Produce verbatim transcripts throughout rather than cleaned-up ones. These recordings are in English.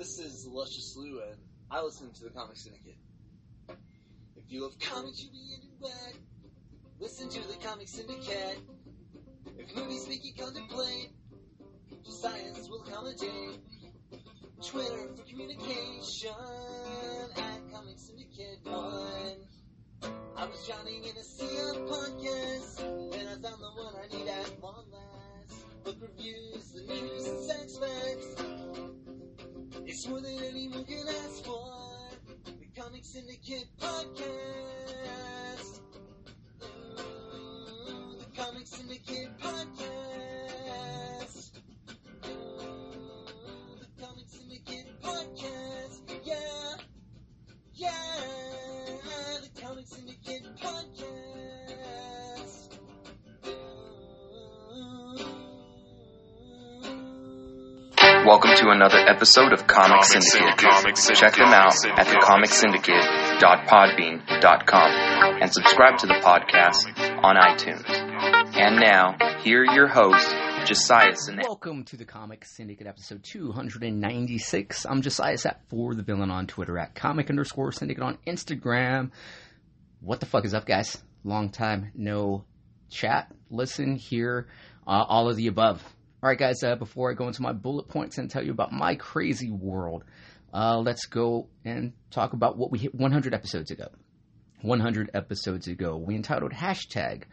This is Luscious Lou, and I listen to the Comic Syndicate. If you love comics, you'll be in it wet. Listen to the Comic Syndicate. If movies make you contemplate, just science will accommodate. Twitter for communication, at Comic Syndicate one. I was drowning in a sea of podcasts, and I found the one I need at long last. Book reviews, the news, and sex facts. It's more than anyone can ask for. The Comic Syndicate Podcast. Ooh, the Comic Syndicate Podcast. Ooh, the Comic Syndicate Podcast. Yeah, yeah, the Comic Syndicate Podcast. Welcome to another episode of Comic, Comic Syndicate. Comic Syndicate. Check them out Syndicate. at the comic syndicate dot podbean dot com and subscribe to the podcast on iTunes. And now, here are your hosts, Josiah Sinet. Welcome to the Comic Syndicate episode two ninety-six. I'm Josiah Sat for the villain on Twitter at comic underscore syndicate on Instagram. What the fuck is up, guys? Long time no chat, listen, hear, uh, all of the above. All right, guys, uh, before I go into my bullet points and tell you about my crazy world, uh, let's go and talk about what we hit one hundred episodes ago. one hundred episodes ago, we entitled hashtag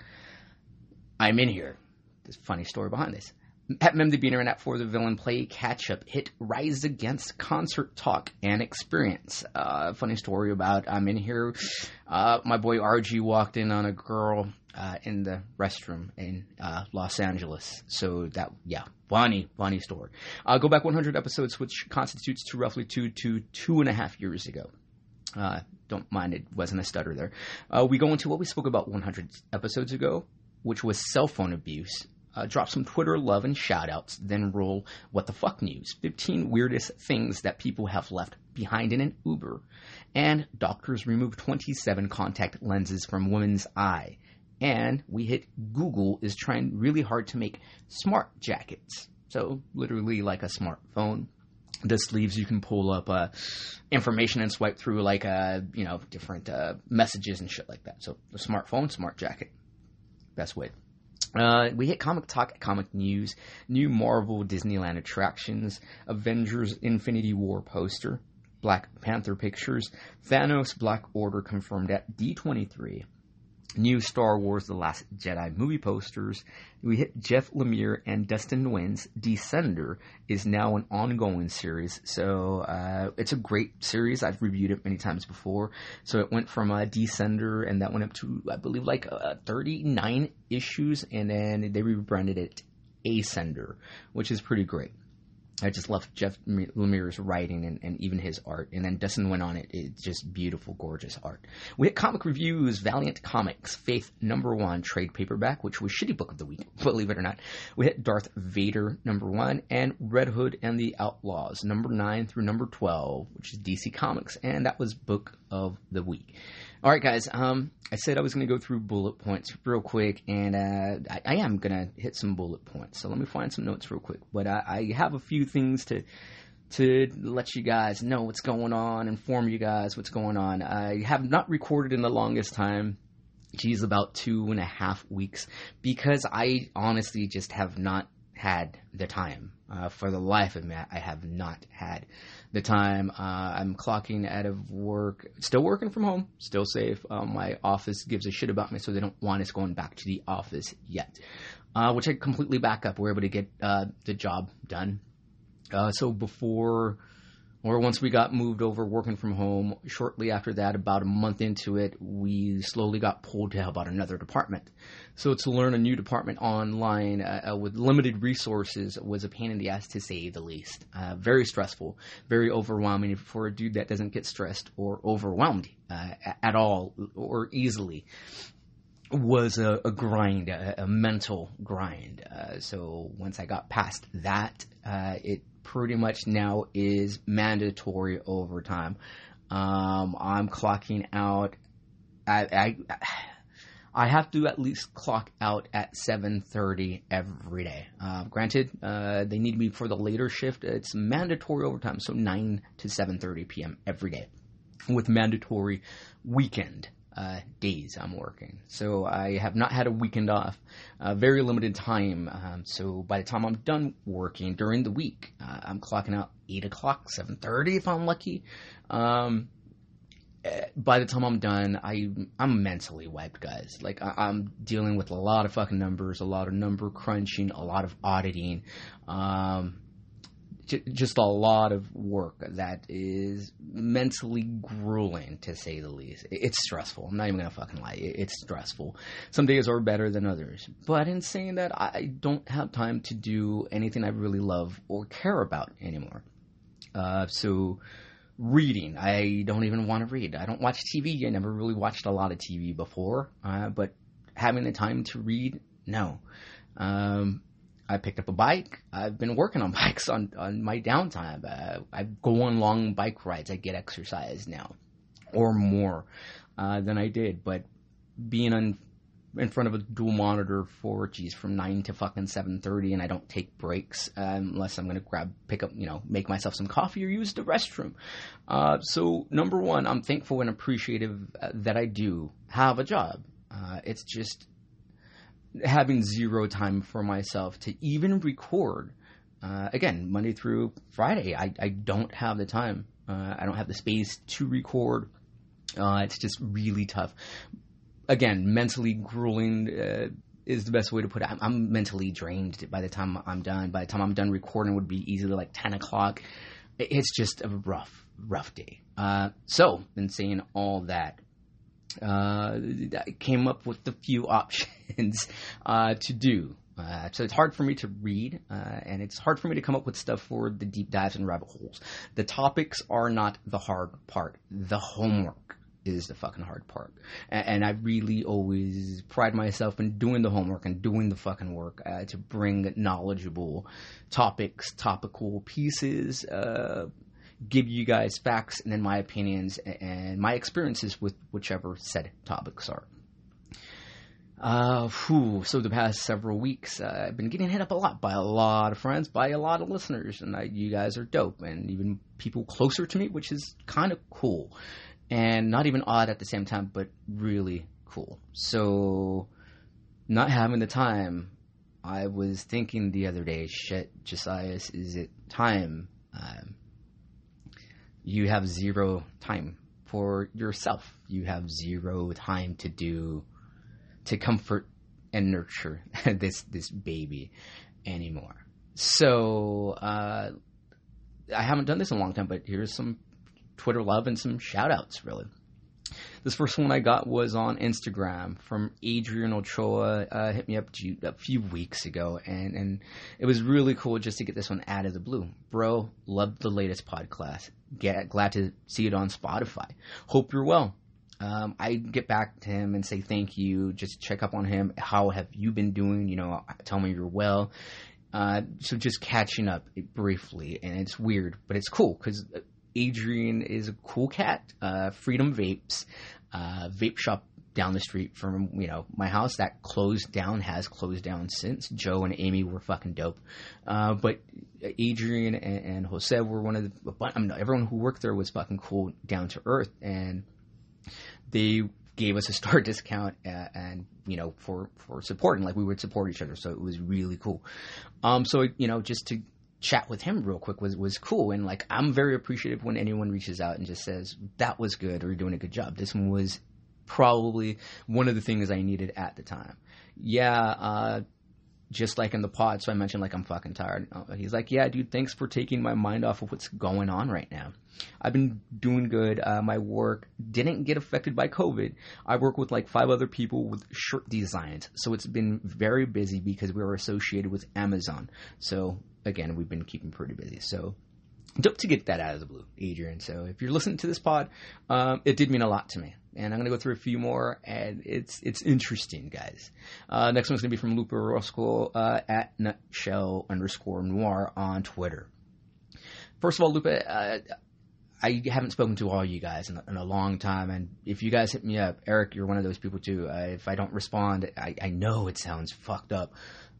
I'm in here. There's a funny story behind this. At MemDeBeaner and at For the Villain play catch-up hit Rise Against Concert Talk and Experience. Uh, funny story about I'm in here. Uh, my boy R G walked in on a girl uh, in the restroom in uh, Los Angeles. So that, yeah, funny, funny story. Uh, go back one hundred episodes, which constitutes to roughly two to two and a half years ago. Uh, don't mind, it wasn't a stutter there. Uh, we go into what we spoke about one hundred episodes ago, which was cell phone abuse. Uh, drop some Twitter love and shout-outs, then roll What the Fuck News. fifteen weirdest things that people have left behind in an Uber. And doctors remove twenty-seven contact lenses from women's eye. And we hit Google is trying really hard to make smart jackets. So, literally like a smartphone. The sleeves you can pull up uh, information and swipe through like, uh, you know, different uh, messages and shit like that. So, the smartphone, smart jacket. Best way. Uh, we hit Comic Talk, Comic News, new Marvel Disneyland attractions, Avengers Infinity War poster, Black Panther pictures, Thanos Black Order confirmed at D twenty-three, new Star Wars The Last Jedi movie posters. We hit Jeff Lemire and Dustin Nguyen's Descender is now an ongoing series. So uh, it's a great series. I've reviewed it many times before. So it went from uh, Descender, and that went up to, I believe, like uh, thirty-nine issues, and then they rebranded it Ascender, which is pretty great. I just love Jeff Lemire's writing and, and even his art. And then Dustin went on it. It's just beautiful, gorgeous art. We hit comic reviews, Valiant Comics, Faith number one, trade paperback, which was shitty book of the week, believe it or not. We hit Darth Vader number one and Red Hood and the Outlaws number nine through number twelve, which is D C Comics. And that was book of the week. All right, guys, um, I said I was going to go through bullet points real quick, and uh, I, I am going to hit some bullet points. So let me find some notes real quick. But I, I have a few things to to let you guys know what's going on, inform you guys what's going on. I have not recorded in the longest time. Geez, about two and a half weeks, because I honestly just have not had the time. Uh, for the life of me, I have not had the time. Uh, I'm clocking out of work, still working from home, still safe. Uh, my office gives a shit about me, so they don't want us going back to the office yet, uh, which I completely back up. We're able to get uh, the job done. Uh, so before, or once we got moved over working from home, shortly after that, about a month into it, we slowly got pulled to help out another department. So to learn a new department online uh, with limited resources was a pain in the ass, to say the least. Uh, very stressful, very overwhelming for a dude that doesn't get stressed or overwhelmed uh, at all or easily. Was a, a grind, a, a mental grind. Uh, so once I got past that, uh, it pretty much now is mandatory overtime. Um, I'm clocking out. I, I I have to at least clock out at seven thirty every day. Uh, granted, uh, they need me for the later shift. It's mandatory overtime, so nine to seven thirty p.m. every day, with mandatory weekend uh, days I'm working. So I have not had a weekend off. Uh, very limited time. Um, so by the time I'm done working during the week, uh, I'm clocking out eight o'clock, seven thirty if I'm lucky. Um, by the time I'm done, I, I'm mentally wiped, guys. Like, I, I'm dealing with a lot of fucking numbers, a lot of number crunching, a lot of auditing, um, j- just a lot of work that is mentally grueling, to say the least. It's stressful. I'm not even gonna fucking lie. It's stressful. Some days are better than others. But in saying that, I don't have time to do anything I really love or care about anymore. Uh, so... Reading. I don't even want to read. I don't watch T V. I never really watched a lot of T V before. Uh, but having the time to read, no. Um, I picked up a bike. I've been working on bikes on, on my downtime. Uh, I go on long bike rides. I get exercise now. Or more uh, than I did. But being on... in front of a dual monitor for, geez, from nine to fucking seven thirty, and I don't take breaks uh, unless I'm going to grab, pick up, you know, make myself some coffee or use the restroom. Uh, so, number one, I'm thankful and appreciative that I do have a job. Uh, it's just having zero time for myself to even record. Uh, again, Monday through Friday, I, I don't have the time. Uh, I don't have the space to record. Uh, it's just really tough. Again, mentally grueling uh, is the best way to put it. I'm, I'm mentally drained by the time I'm done. By the time I'm done recording, it would be easily like ten o'clock. It's just a rough, rough day. Uh, so, in saying all that, uh, I came up with a few options uh, to do. Uh, so it's hard for me to read, uh, and it's hard for me to come up with stuff for the deep dives and rabbit holes. The topics are not the hard part. The homework is the fucking hard part. And, and I really always pride myself in doing the homework and doing the fucking work uh, to bring knowledgeable topics, topical pieces, uh, give you guys facts and then my opinions and my experiences with whichever said topics are. Uh, whew, so the past several weeks, uh, I've been getting hit up a lot by a lot of friends, by a lot of listeners, and I, you guys are dope, and even people closer to me, which is kind of cool. And not even odd at the same time, but really cool. So, not having the time, I was thinking the other day, shit, Josias, is it time? Um, you have zero time for yourself. You have zero time to do, to comfort and nurture this, this baby anymore. So, uh, I haven't done this in a long time, but here's some Twitter love and some shout outs, really. This first one I got was on Instagram from Adrian Ochoa. Uh, hit me up a few weeks ago, and, and it was really cool just to get this one out of the blue. Bro, loved the latest podcast. Get, glad to see it on Spotify. Hope you're well. Um, I get back to him and say thank you. Just check up on him. How have you been doing? You know, tell me you're well. Uh, so just catching up briefly, and it's weird, but it's cool because Adrian is a cool cat. Uh, Freedom Vapes, uh, vape shop down the street from, you know, my house that closed down, has closed down since. Joe and Amy were fucking dope. Uh, but Adrian and, and Jose were one of the, I mean, everyone who worked there was fucking cool, down to earth, and they gave us a star discount uh, and, you know, for, for supporting, like we would support each other. So it was really cool. Um, so, you know, just to chat with him real quick was, was cool. And like, I'm very appreciative when anyone reaches out and just says, that was good, or you're doing a good job. This one was probably one of the things I needed at the time. Yeah. Uh, just like in the pod. So I mentioned like, I'm fucking tired. Uh, he's like, yeah, dude, thanks for taking my mind off of what's going on right now. I've been doing good. Uh, my work didn't get affected by COVID. I work with like five other people with shirt designs. So it's been very busy because we are associated with Amazon. So again, we've been keeping pretty busy. So dope to get that out of the blue, Adrian. So if you're listening to this pod, um, it did mean a lot to me. And I'm going to go through a few more, and it's it's interesting, guys. Uh, next one's going to be from Lupe Orozco uh, at nutshell underscore noir on Twitter. First of all, Lupe, uh, I haven't spoken to all you guys in a, in a long time, and if you guys hit me up, Eric, you're one of those people too. Uh, if I don't respond, I, I know it sounds fucked up.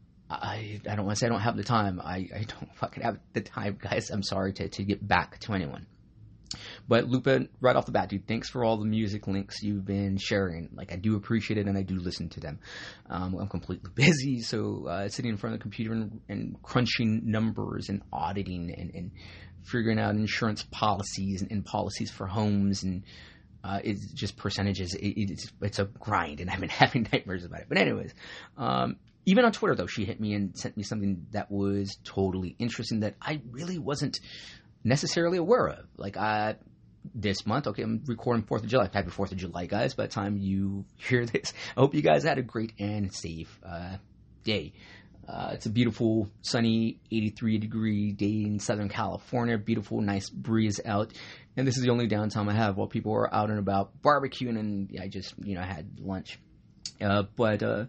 I I don't want to say I don't have the time. I, I don't fucking have the time, guys. I'm sorry to, to get back to anyone. But Lupa, right off the bat, dude, thanks for all the music links you've been sharing. Like, I do appreciate it, and I do listen to them. Um, I'm completely busy, so uh, sitting in front of the computer and, and crunching numbers and auditing and, and figuring out insurance policies and, and policies for homes and uh, it's just percentages. It, it's, it's a grind, and I've been having nightmares about it. But anyways, um, even on Twitter, though, she hit me and sent me something that was totally interesting that I really wasn't necessarily aware of. Like, I, this month, okay, I'm recording fourth of July. Happy fourth of July, guys. By the time you hear this, I hope you guys had a great and safe uh, day. Uh, it's a beautiful, sunny, eighty-three degree day in Southern California. Beautiful, nice breeze out. And this is the only downtime I have while people are out and about barbecuing, and I just, you know, had lunch. Uh, but uh,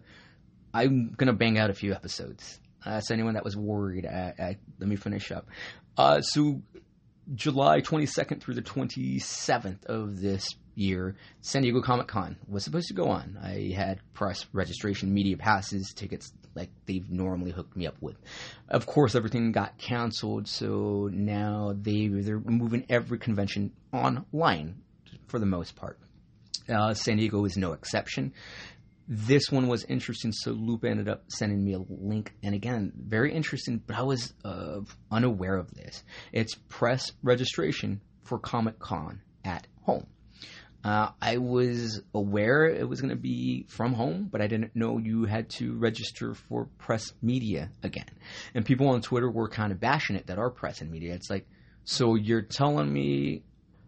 I'm going to bang out a few episodes. Uh, so anyone that was worried, I, I, let me finish up. Uh, so July twenty-second through the twenty-seventh of this year, San Diego Comic-Con was supposed to go on. I had press registration, media passes, tickets like they've normally hooked me up with. Of course, everything got canceled, so now they, they're moving every convention online for the most part. Uh, San Diego is no exception. This one was interesting, so Lupa ended up sending me a link. And again, very interesting, but I was uh, unaware of this. It's press registration for Comic-Con at home. Uh, I was aware it was going to be from home, but I didn't know you had to register for press media again. And people on Twitter were kind of bashing it that are press and media. It's like, so you're telling me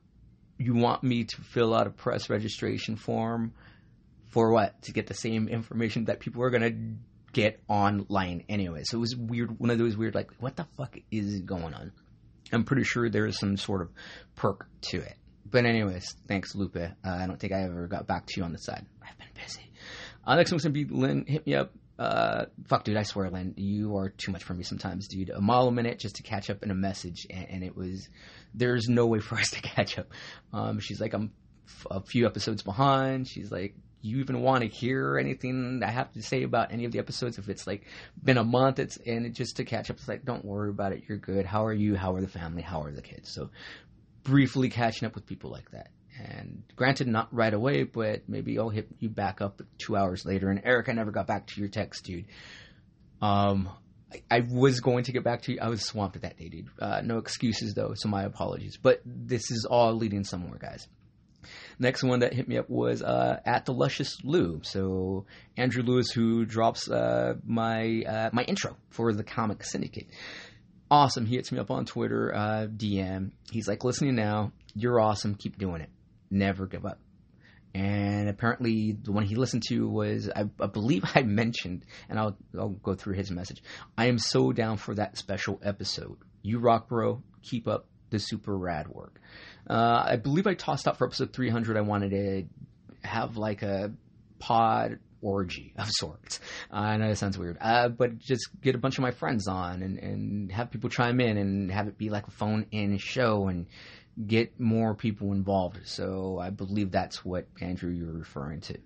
you want me to fill out a press registration form for what? To get the same information that people are going to get online anyway. So it was weird. One of those weird, like, what the fuck is going on? I'm pretty sure there is some sort of perk to it. But anyways, thanks, Lupa. Uh, I don't think I ever got back to you on the side. I've been busy. Uh, next one's going to be Lynn. Hit me up. Uh, fuck, dude, I swear, Lynn, you are too much for me sometimes, dude. A mile a minute just to catch up in a message, and, and it was, there's no way for us to catch up. Um, she's like, I'm f- a few episodes behind. She's like, you even want to hear anything I have to say about any of the episodes? If it's like been a month, it's and it just to catch up. It's like, don't worry about it. You're good. How are you? How are the family? How are the kids? So briefly catching up with people like that. And granted, not right away, but maybe I'll hit you back up two hours later. And Eric, I never got back to your text, dude. Um, I, I was going to get back to you. I was swamped that day, dude. Uh, no excuses though, so my apologies. But this is all leading somewhere, guys. Next one that hit me up was uh, at the Luscious Lou. So Andrew Lewis, who drops uh, my uh, my intro for the Comic Syndicate. Awesome. He hits me up on Twitter, uh, D M. He's like, listening now. You're awesome. Keep doing it. Never give up. And apparently the one he listened to was, I, I believe I mentioned, and I'll, I'll go through his message. I am so down for that special episode. You rock, bro. Keep up the super rad work. Uh, I believe I tossed out for episode three hundred. I wanted to have like a pod orgy of sorts. Uh, I know that sounds weird, uh, but just get a bunch of my friends on and, and have people chime in and have it be like a phone-in show and get more people involved. So I believe that's what, Andrew, you're referring to.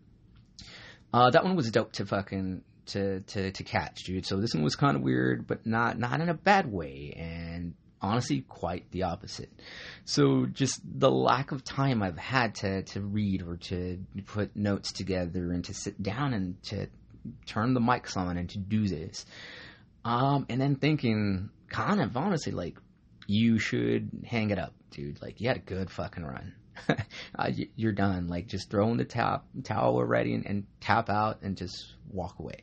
Uh, that one was dope to fucking to to to catch, dude. So this one was kind of weird, but not not in a bad way, and honestly quite the opposite. So just the lack of time I've had to to read or to put notes together and to sit down and to turn the mics on and to do this, um and then thinking kind of honestly like, you should hang it up, dude. Like, you had a good fucking run. uh, you're done. Like, just throw in the tap towel already and, and tap out and just walk away.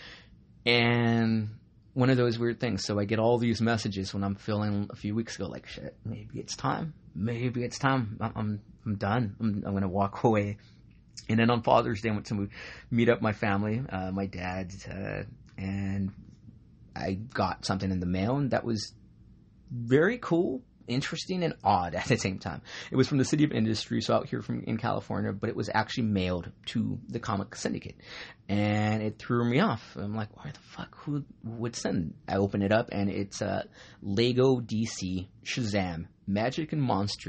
And one of those weird things. So I get all these messages when I'm feeling a few weeks ago, like, shit, maybe it's time. Maybe it's time. I'm I'm, I'm done. I'm, I'm going to walk away. And then on Father's Day, I went to meet up my family, uh, my dad, uh, and I got something in the mail, and that was very cool, interesting, and odd at the same time. It was from the City of Industry, so out here from in California, but it was actually mailed to the Comic Syndicate, and it threw me off. I'm like, why the fuck, who would send? I open it up, and it's uh, Lego D C Shazam Magic and Monsters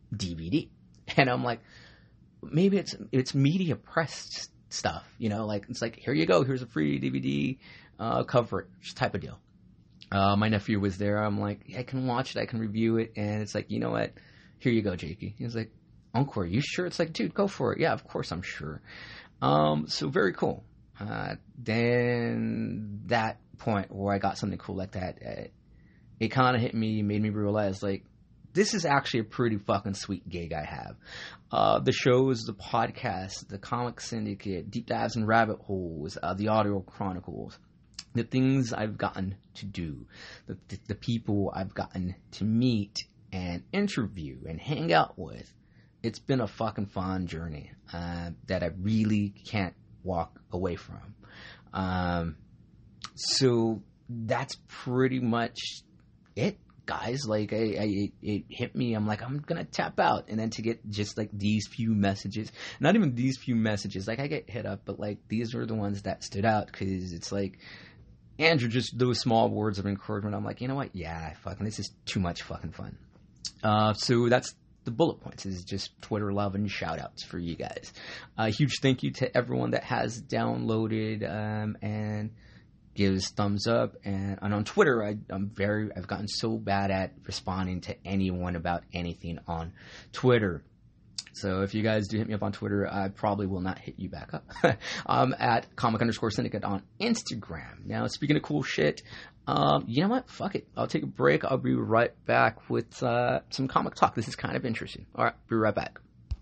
D V D. And I'm like, maybe it's it's media press stuff, you know, like it's like, here you go, here's a free D V D, uh, cover it, just type of deal. Uh, my nephew was there. I'm like, I can watch it, I can review it, and it's like, you know what? Here you go, Jakey. He was like, Uncle, are you sure? It's like, dude, go for it. Yeah, of course I'm sure. Um, so very cool. Uh, then that point where I got something cool like that, uh, it kind of hit me, made me realize, like, this is actually a pretty fucking sweet gig I have. Uh, the shows, the podcasts, the Comic Syndicate, Deep Dives and Rabbit Holes, uh, the Audio Chronicles, the things I've gotten to do, the, the, the people I've gotten to meet and interview and hang out with. It's been a fucking fun journey uh, that I really can't walk away from. Um, so that's pretty much it. Guys, like, I, I, it, it hit me. I'm like, I'm gonna tap out, and then to get just like these few messages, not even these few messages. Like, I get hit up, but like these are the ones that stood out because it's like, Andrew, just those small words of encouragement. I'm like, you know what? Yeah, fucking, this is too much fucking fun. Uh, so that's the bullet points. Is just Twitter love and shout outs for you guys. A uh, huge thank you to everyone that has downloaded um, and gives thumbs up, and, and on Twitter, I, I'm very, I've gotten so bad at responding to anyone about anything on Twitter. So if you guys do hit me up on Twitter, I probably will not hit you back up. um, at comic underscore syndicate on Instagram. Now, speaking of cool shit, um, you know what? Fuck it. I'll take a break. I'll be right back with uh, some comic talk. This is kind of interesting. All right, be right back.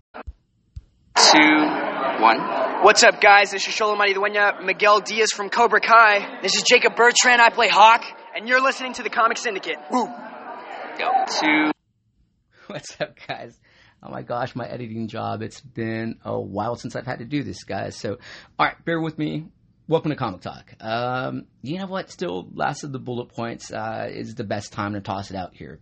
Two, one. What's up, guys? This is Sholomati Dueña, Miguel Diaz from Cobra Kai. This is Jacob Bertrand. I play Hawk, and you're listening to the Comic Syndicate. Woo! Go. Two. What's up, guys? Oh my gosh, my editing job. It's been a while since I've had to do this, guys. So, all right, bear with me. Welcome to Comic Talk. Um, you know what? Still, last of the bullet points uh, is the best time to toss it out here.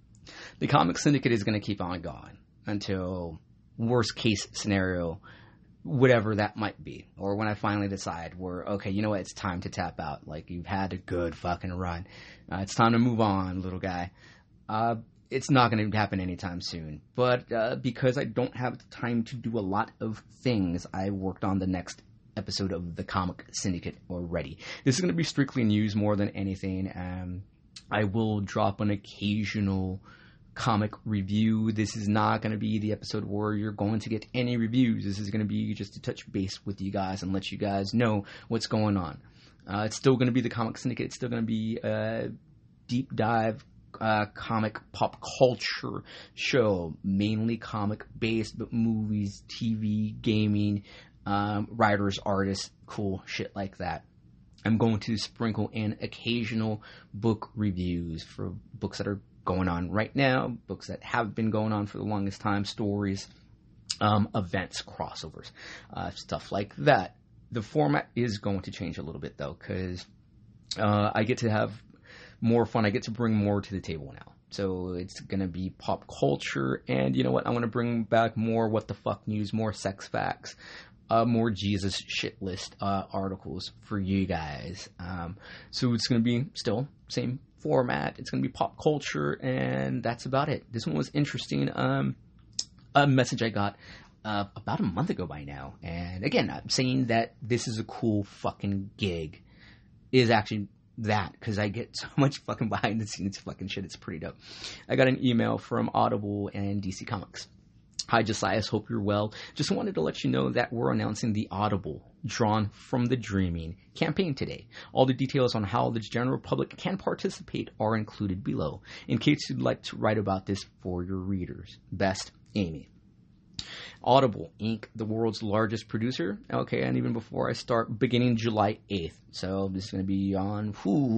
The Comic Syndicate is going to keep on going until worst case scenario, whatever that might be, or when I finally decide we're okay, you know what, it's time to tap out. Like, you've had a good fucking run. Uh, it's time to move on, little guy. Uh, it's not going to happen anytime soon. But uh, because I don't have time to do a lot of things, I worked on the next episode of the Comic Syndicate already. This is going to be strictly news more than anything. Um, I will drop an occasional comic review. This is not going to be the episode where you're going to get any reviews. This is going to be just to touch base with you guys and let you guys know what's going on. Uh, it's still going to be the Comic Syndicate. It's still going to be a deep dive uh, comic pop culture show, mainly comic based, but movies, T V, gaming, um, writers, artists, cool shit like that. I'm going to sprinkle in occasional book reviews for books that are going on right now, books that have been going on for the longest time, stories, um, events, crossovers, uh, stuff like that. The format is going to change a little bit, though, because uh, I get to have more fun. I get to bring more to the table now. So it's going to be pop culture, and you know what? I'm going to bring back more what the fuck news, more sex facts, uh, more Jesus shit list uh, articles for you guys. Um, so it's going to be still same format. It's going to be pop culture, and that's about it. This one was interesting. Um, a message I got uh, about a month ago by now, and again, I'm saying that this is a cool fucking gig is actually that, because I get so much fucking behind the scenes fucking shit. It's pretty dope. I got an email from Audible and D C Comics. Hi, Josias. Hope you're well. Just wanted to let you know that we're announcing the Audible Drawn from the Dreaming campaign today. All the details on how the general public can participate are included below, in case you'd like to write about this for your readers. Best, Amy. Audible, Incorporated, the world's largest producer. Okay, and even before I start, beginning July eighth. So this is going to be on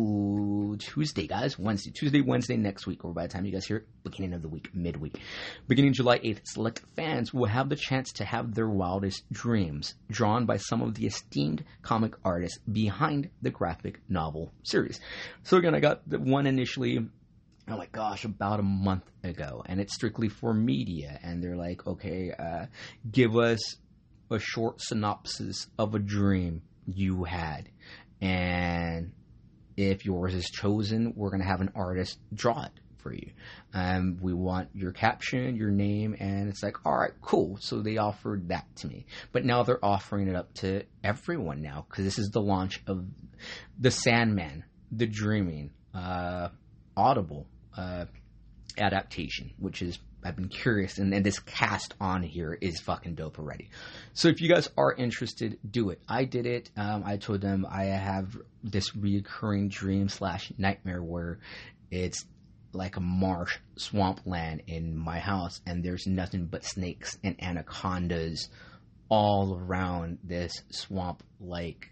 whoo, Tuesday, guys. Wednesday. Tuesday, Wednesday next week, or by the time you guys hear it, beginning of the week, midweek. Beginning July eighth, select fans will have the chance to have their wildest dreams drawn by some of the esteemed comic artists behind the graphic novel series. So again, I got the one initially, oh my gosh, about a month ago, and it's strictly for media, and they're like, okay, uh, give us a short synopsis of a dream you had, and if yours is chosen, we're going to have an artist draw it for you. Um, we want your caption, your name, and it's like, all right, cool. So they offered that to me. But now they're offering it up to everyone now, because this is the launch of The Sandman, The Dreaming, uh, Audible uh, adaptation, which is, I've been curious, and, and this cast on here is fucking dope already. So if you guys are interested, do it. I did it. Um, I told them I have this reoccurring dream slash nightmare where it's like a marsh swampland in my house, and there's nothing but snakes and anacondas all around this swamp, like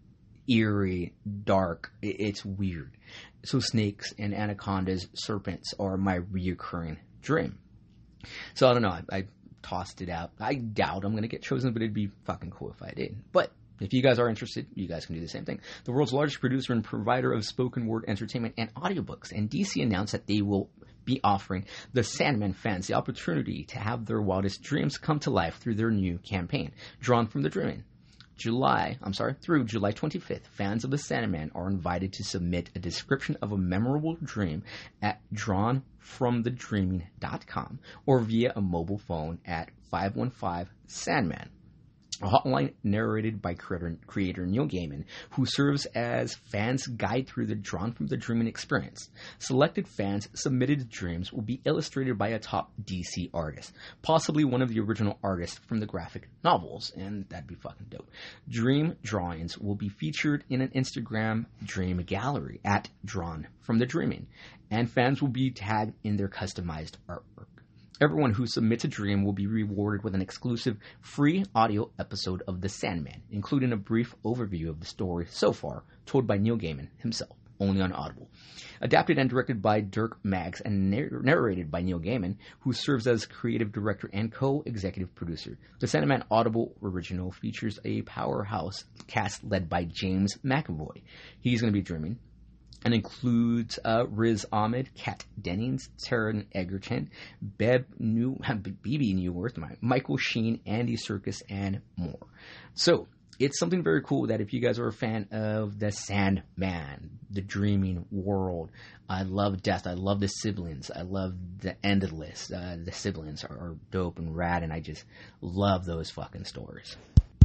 eerie, dark. It's weird. So snakes and anacondas, serpents are my reoccurring dream. So I don't know, I, I tossed it out. I doubt I'm going to get chosen, but it'd be fucking cool if I did. But if you guys are interested, you guys can do the same thing. The world's largest producer and provider of spoken word entertainment and audiobooks, and D C announced that they will be offering the Sandman fans the opportunity to have their wildest dreams come to life through their new campaign, Drawn from the Dreaming. July, I'm sorry, through July twenty-fifth, fans of the Sandman are invited to submit a description of a memorable dream at drawn from the dreaming dot com or via a mobile phone at five one five Sandman. A hotline narrated by creator, creator Neil Gaiman, who serves as fans' guide through the Drawn from the Dreaming experience. Selected fans' submitted dreams will be illustrated by a top D C artist, possibly one of the original artists from the graphic novels, and that'd be fucking dope. Dream drawings will be featured in an Instagram dream gallery at Drawn from the Dreaming, and fans will be tagged in their customized artwork. Everyone who submits a dream will be rewarded with an exclusive free audio episode of The Sandman, including a brief overview of the story so far, told by Neil Gaiman himself, only on Audible. Adapted and directed by Dirk Maggs and narr- narrated by Neil Gaiman, who serves as creative director and co-executive producer. The Sandman Audible original features a powerhouse cast led by James McAvoy. He's going to be dreaming. And includes uh, Riz Ahmed, Kat Dennings, Taron Egerton, Beb New, B B Newworth, Michael Sheen, Andy Serkis, and more. So it's something very cool that if you guys are a fan of The Sandman, the dreaming world, I love death, I love the siblings, I love the Endless. Uh, the siblings are, are dope and rad, and I just love those fucking stories.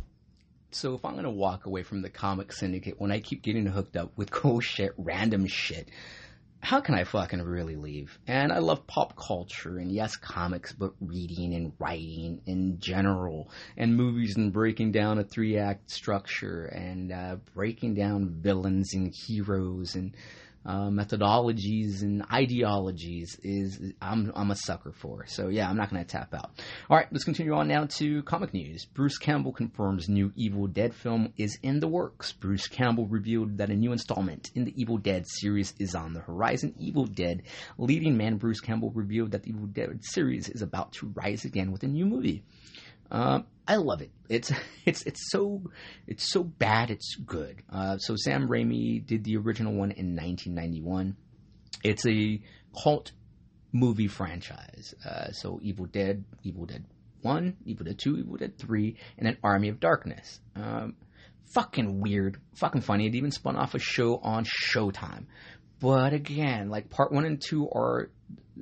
So if I'm going to walk away from the Comic Syndicate when I keep getting hooked up with cool shit, random shit, how can I fucking really leave? And I love pop culture, and yes, comics, but reading and writing in general, and movies and breaking down a three-act structure, and uh, breaking down villains and heroes, and uh, methodologies and ideologies is I'm I'm a sucker for. So yeah, I'm not going to tap out. All right, let's continue on now to comic news. Bruce Campbell confirms new Evil Dead film is in the works. Bruce Campbell revealed that a new installment in the Evil Dead series is on the horizon. Evil Dead leading man Bruce Campbell revealed that the Evil Dead series is about to rise again with a new movie. Uh, I love it. It's it's it's so it's so bad it's good. Uh, so Sam Raimi did the original one in nineteen ninety-one. It's a cult movie franchise. Uh, so Evil Dead, Evil Dead one, Evil Dead two, Evil Dead three, and then Army of Darkness. Um, fucking weird, fucking funny. It even spun off a show on Showtime. But again, like part one and two are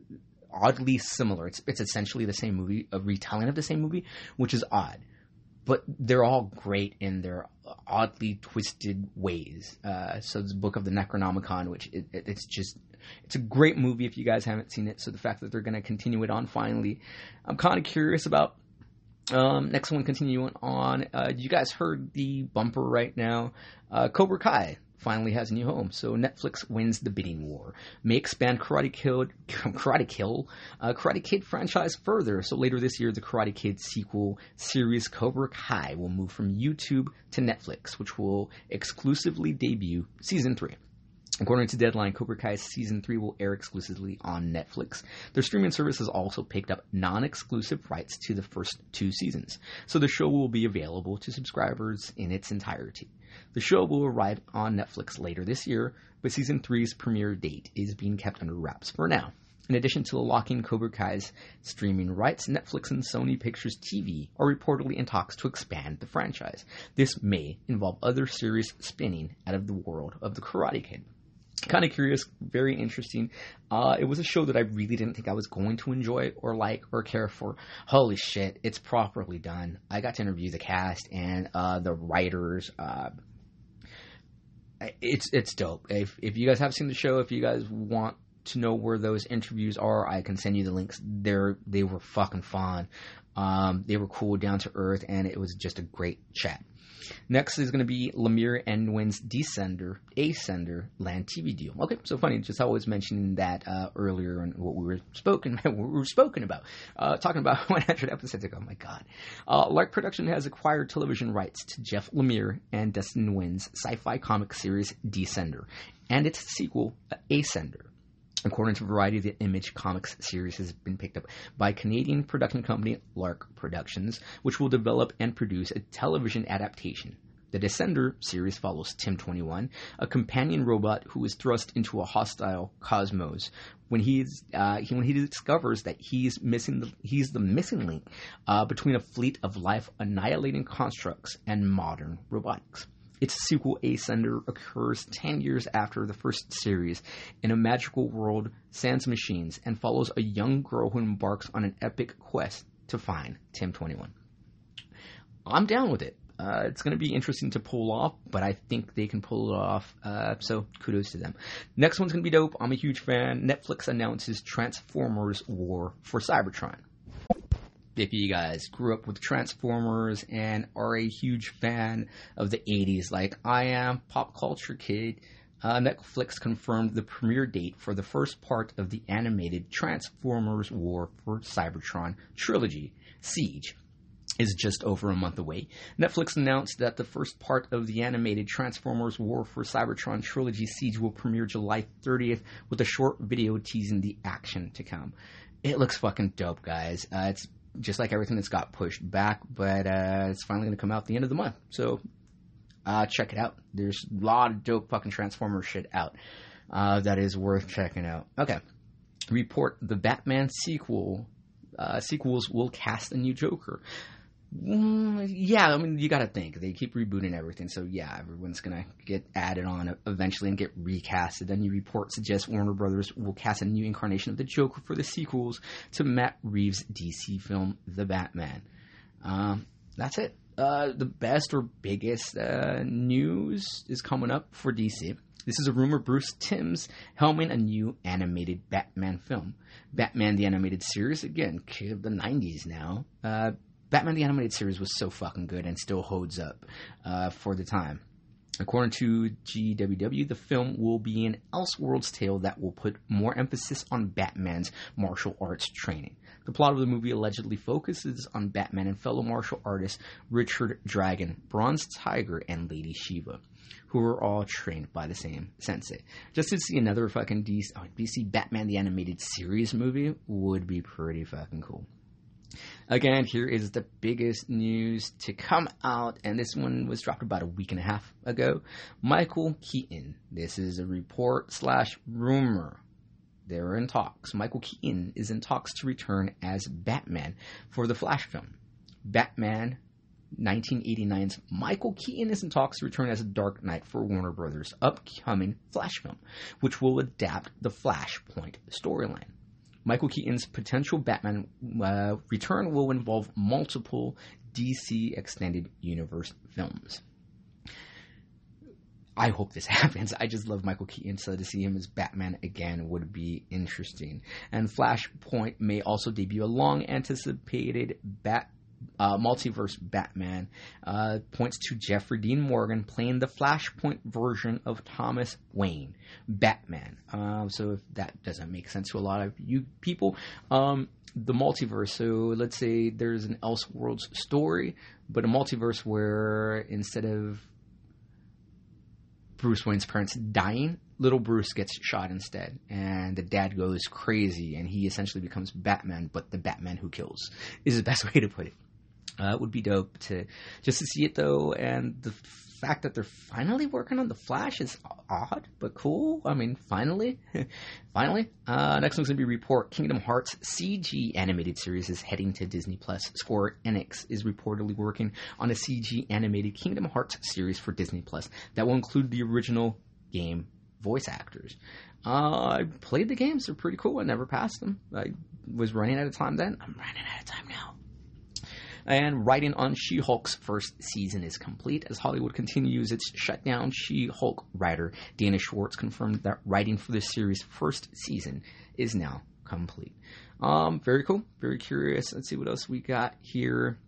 oddly similar. It's it's essentially the same movie, a retelling of the same movie, which is odd. But they're all great in their oddly twisted ways. Uh, so it's Book of the Necronomicon, which it, it, it's just, it's a great movie if you guys haven't seen it. So the fact that they're going to continue it on finally, I'm kind of curious about. Um, next one, continuing on. Uh, you guys heard the bumper right now. Uh, Cobra Kai finally has a new home. So Netflix wins the bidding war. May expand Karate Kid, Karate Kill, uh, Karate Kid franchise further. So later this year, the Karate Kid sequel series Cobra Kai will move from YouTube to Netflix, which will exclusively debut season three. According to Deadline, Cobra Kai Season three will air exclusively on Netflix. Their streaming service has also picked up non-exclusive rights to the first two seasons, so the show will be available to subscribers in its entirety. The show will arrive on Netflix later this year, but Season three's premiere date is being kept under wraps for now. In addition to locking Cobra Kai's streaming rights, Netflix and Sony Pictures T V are reportedly in talks to expand the franchise. This may involve other series spinning out of the world of the Karate Kid. kind of curious, very interesting. Uh, it was a show that I really didn't think I was going to enjoy or like or care for. Holy shit, it's properly done. I got to interview the cast and uh, the writers. Uh, it's it's dope. If if you guys have seen the show, if you guys want to know where those interviews are, I can send you the links. They're they were fucking fun. Um, they were cool, down to earth, and it was just a great chat. Next is going to be Lemire Unwin's Descender, Ascender land T V deal. Okay, so funny, just how I was mentioning that uh, earlier in what we were spoken, what we were spoken about, uh, talking about one hundred episodes ago. Oh my god. Uh, Lark Production has acquired television rights to Jeff Lemire and Dustin Nguyen's sci-fi comic series Descender, and its sequel, Ascender. According to Variety, the Image Comics series has been picked up by Canadian production company Lark Productions, which will develop and produce a television adaptation. The Descender series follows Tim twenty-one, a companion robot who is thrust into a hostile cosmos when he's uh, he, when he discovers that he's missing the, he's the missing link uh, between a fleet of life-annihilating constructs and modern robotics. Its sequel, Ascender, occurs ten years after the first series in a magical world sans machines and follows a young girl who embarks on an epic quest to find Tim twenty-one. I'm down with it. Uh, it's going to be interesting to pull off, but I think they can pull it off, uh, so kudos to them. Next one's going to be dope. I'm a huge fan. Netflix announces Transformers War for Cybertron. If you guys grew up with Transformers and are a huge fan of the eighties like I am, pop culture kid, uh, Netflix confirmed the premiere date for the first part of the animated Transformers War for Cybertron trilogy, Siege, is just over a month away. Netflix announced that the first part of the animated Transformers War for Cybertron trilogy, Siege, will premiere July thirtieth with a short video teasing the action to come. It looks fucking dope, guys. Uh, it's just like everything that's got pushed back, but uh, it's finally going to come out at the end of the month. So uh, check it out. There's a lot of dope fucking Transformer shit out uh, that is worth checking out. Okay. Report the Batman sequel. Uh, sequels will cast a new Joker. Mm, yeah, I mean, you gotta think. They keep rebooting everything, so yeah, everyone's gonna get added on eventually and get recasted. A new report suggests Warner Brothers will cast a new incarnation of the Joker for the sequels to Matt Reeves' D C film, The Batman. Um, that's it. Uh, the best or biggest uh, news is coming up for D C. This is a rumor Bruce Timm's helming a new animated Batman film. Batman the Animated Series, again, kid of the nineties now. Uh, Batman the Animated Series was so fucking good and still holds up uh, for the time. According to G W W, the film will be an Elseworlds tale that will put more emphasis on Batman's martial arts training. The plot of the movie allegedly focuses on Batman and fellow martial artists Richard Dragon, Bronze Tiger, and Lady Shiva, who are all trained by the same sensei. Just to see another fucking D C, oh, D C Batman the Animated Series movie would be pretty fucking cool. Again, here is the biggest news to come out, and this one was dropped about a week and a half ago. Michael Keaton. This is a report slash rumor. They're in talks. Michael Keaton is in talks to return as Batman for the Flash film. Batman nineteen eighty-nine's Michael Keaton is in talks to return as Dark Knight for Warner Brothers' upcoming Flash film, which will adapt the Flashpoint storyline. Michael Keaton's potential Batman uh, return will involve multiple D C Extended Universe films. I hope this happens. I just love Michael Keaton, so to see him as Batman again would be interesting. And Flashpoint may also debut a long-anticipated Bat Uh, multiverse Batman, uh, points to Jeffrey Dean Morgan playing the Flashpoint version of Thomas Wayne Batman. Uh, so if that doesn't make sense to a lot of you people, um, the multiverse. So let's say there's an Elseworlds story, but a multiverse where instead of Bruce Wayne's parents dying, little Bruce gets shot instead, and the dad goes crazy, and he essentially becomes Batman, but the Batman who kills is the best way to put it. Uh, it would be dope to just to see it though, and the fact that they're finally working on the Flash is odd but cool. I mean, finally, finally. Uh, next one's gonna be report Kingdom Hearts C G animated series is heading to Disney Plus. Square Enix is reportedly working on a C G animated Kingdom Hearts series for Disney Plus that will include the original game voice actors. Uh, I played the games. They're pretty cool. I never passed them. I was running out of time then. I'm running out of time now. And writing on She-Hulk's first season is complete. As Hollywood continues its shutdown, She-Hulk writer Dana Schwartz confirmed that writing for the series' first season is now complete. Um, very cool. Very curious. Let's see what else we got here.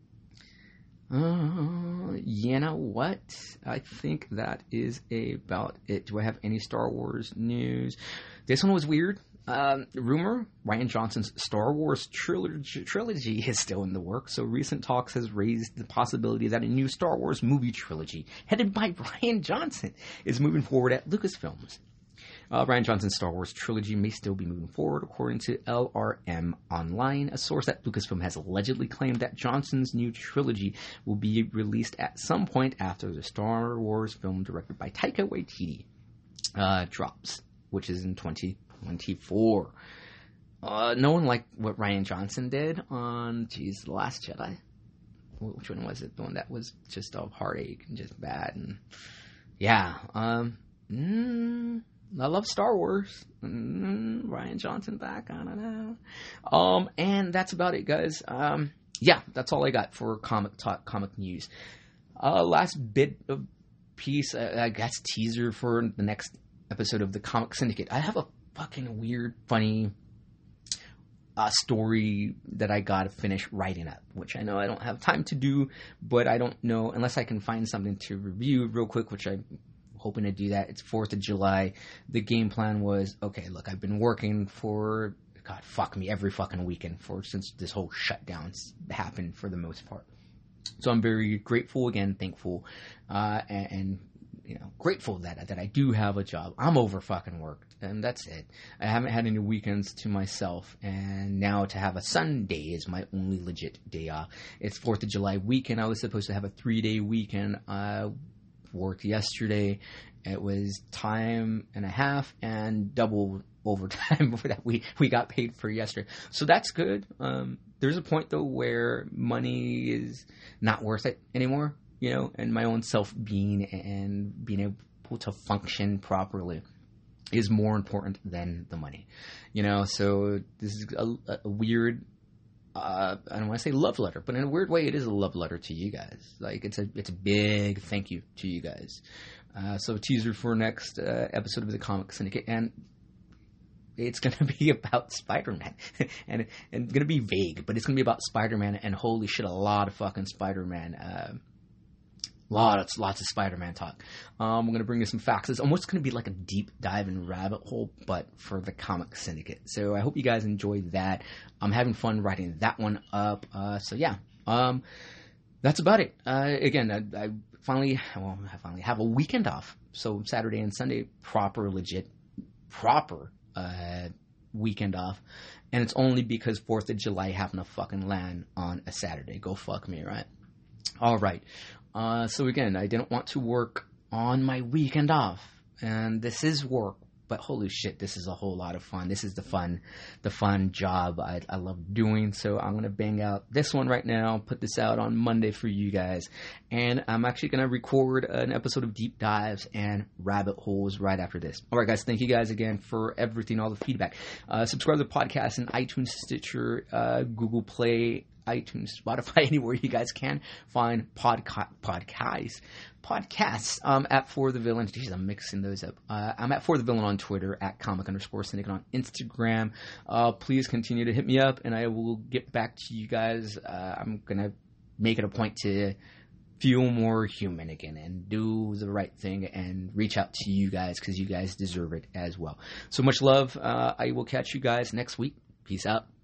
Uh, you know what? I think that is about it. Do I have any Star Wars news? This one was weird. Um, rumor, Rian Johnson's Star Wars trilogy, trilogy is still in the works, so recent talks has raised the possibility that a new Star Wars movie trilogy, headed by Rian Johnson, is moving forward at Lucasfilms. Uh, Rian Johnson's Star Wars trilogy may still be moving forward, according to L R M Online. A source at Lucasfilm has allegedly claimed that Johnson's new trilogy will be released at some point after the Star Wars film directed by Taika Waititi uh, drops, which is in twenty twenty-four. Uh, no one liked what Rian Johnson did on, geez, The Last Jedi. Which one was it? The one that was just a heartache and just bad. And yeah, um, mm, I love Star Wars. Mm, Rian Johnson back, I don't know. Um, and that's about it, guys. Um, yeah, that's all I got for comic talk, comic news. Uh, last bit of piece, uh, I guess, teaser for the next episode of the Comic Syndicate. I have a fucking weird, funny uh, story that I gotta finish writing up, which I know I don't have time to do, but I don't know, unless I can find something to review real quick, which I'm hoping to do that. It's fourth of July. The game plan was, okay, look, I've been working for, God, fuck me, every fucking weekend for since this whole shutdown's happened for the most part. So I'm very grateful, again, thankful, uh, and, and you know, grateful that that I do have a job. I'm over fucking worked, and that's it. I haven't had any weekends to myself, and now to have a Sunday is my only legit day off. It's fourth of July weekend. I was supposed to have a three-day weekend. I worked yesterday. It was time and a half and double overtime that we, we got paid for yesterday. So that's good. Um, there's a point, though, where money is not worth it anymore. You know, and my own self-being and being able to function properly is more important than the money. You know, so this is a, a weird, uh, I don't want to say love letter, but in a weird way, it is a love letter to you guys. Like, it's a it's a big thank you to you guys. Uh, so a teaser for next uh, episode of the Comic Syndicate, and it's going to be about Spider-Man. and and going to be vague, but it's going to be about Spider-Man, and holy shit, a lot of fucking Spider-Man uh Lots, lots of Spider-Man talk. Um, we're going to bring you some facts. It's almost going to be like a deep dive and rabbit hole, but for the Comic Syndicate. So I hope you guys enjoyed that. I'm having fun writing that one up. Uh, so yeah, um, that's about it. Uh, again, I, I finally, well, I finally have a weekend off. So Saturday and Sunday, proper, legit, proper uh, weekend off. And it's only because fourth of July happened to fucking land on a Saturday. Go fuck me, right? All right. Uh, so again, I didn't want to work on my weekend off, and this is work, but holy shit, this is a whole lot of fun. This is the fun, the fun job I, I love doing, so I'm going to bang out this one right now, put this out on Monday for you guys, and I'm actually going to record an episode of Deep Dives and Rabbit Holes right after this. All right, guys, thank you guys again for everything, all the feedback. Uh, subscribe to the podcast in iTunes, Stitcher, uh, Google Play, iTunes, Spotify, anywhere you guys can find podca- podcasts. Podcasts um, at For the Villain. Jeez, I'm mixing those up. Uh, I'm at For the Villain on Twitter, at comic underscore syndicate on Instagram. Uh, please continue to hit me up, and I will get back to you guys. Uh, I'm going to make it a point to feel more human again and do the right thing and reach out to you guys because you guys deserve it as well. So much love. Uh, I will catch you guys next week. Peace out.